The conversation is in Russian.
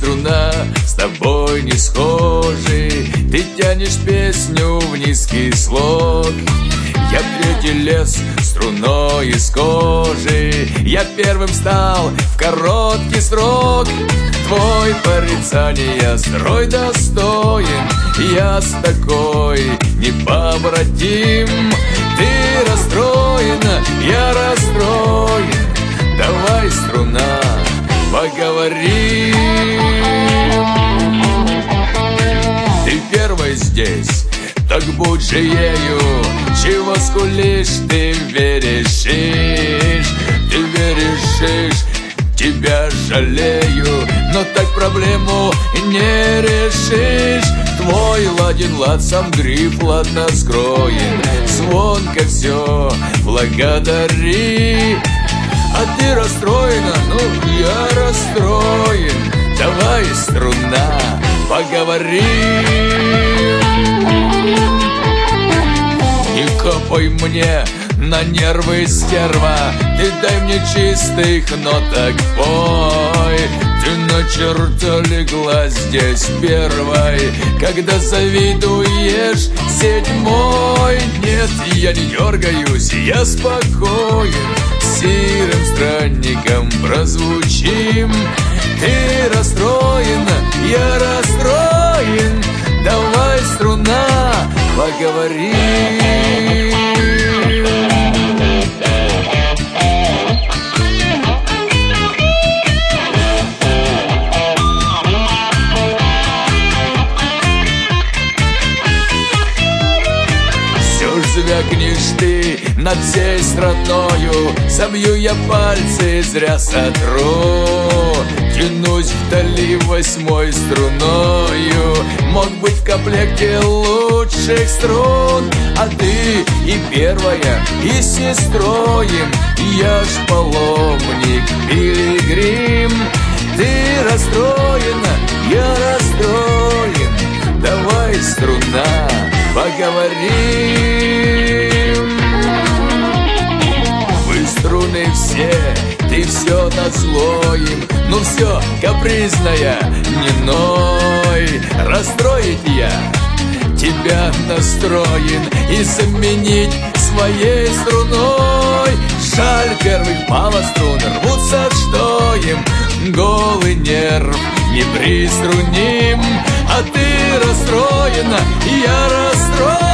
струна, с тобой не схожи. Ты тянешь песню в низкий слог. Я третий лез струной из кожи. Я первым стал в короткий срок. Твой порицания строй достоин. Я с такой не побратим. Ты расстроен, я расстроен. Давай, струна, поговорим. Ты первой здесь, так будь же ею. Чего скулишь, ты верещишь. Ты верещишь, тебя жалею. Но так проблему не решишь. Твой ладен лад, сам гриф ладно скроен. Звонко все, благодари. А ты расстроена, ну я расстроен. Давай, струна, поговорим. Не копай мне на нервы, стерва. Ты дай мне чистых ноток пой. Ты на черта легла здесь первой, когда завидуешь седьмой. Нет, я не дергаюсь, я спокоен. Сирым странником прозвучим. Ты расстроена, я расстроен. Давай, струна, поговорим. Звякнешь ты над всей страною. Собью я пальцы, зря сотру. Тянусь вдали восьмой струною. Мог быть в комплекте лучших струн. А ты и первая, и сестроем. Я ж паломник, пилигрим. Ты расстроена, я расстроен. Давай, струна, поговорим. Вы струны все, ты все назло им. Ну все, капризная, не ной. Расстроить я тебя настроен и заменить своей струной. Жаль, первых мало струн, рвутся, что им. Голый нерв не приструним. А ты расстроена, я расстроен.